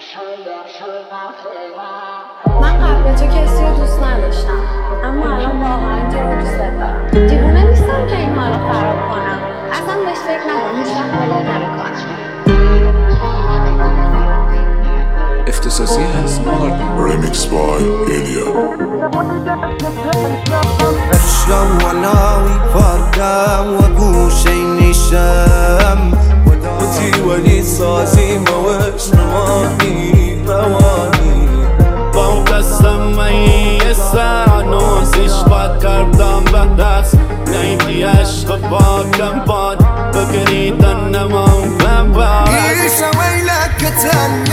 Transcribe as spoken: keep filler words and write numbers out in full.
من قبل تو کسی رو دوست نداشتم، اما الان واقعا تو رو دوست دارم. دیوونه نیستم که این حالو خراب کنم. اصلا بهش فکر نکن، هیچ وقت ولت نمیکنم. اختصاصی هست Remix by Elia. اشرب وناوي فردام وابوشي نشام وتي ولي صازي موش رواني رواني با قسم الساعة نوزش فكردم بحدث نيتي عشق باكم باد بقريت النمو من بعد إيش ويلك تن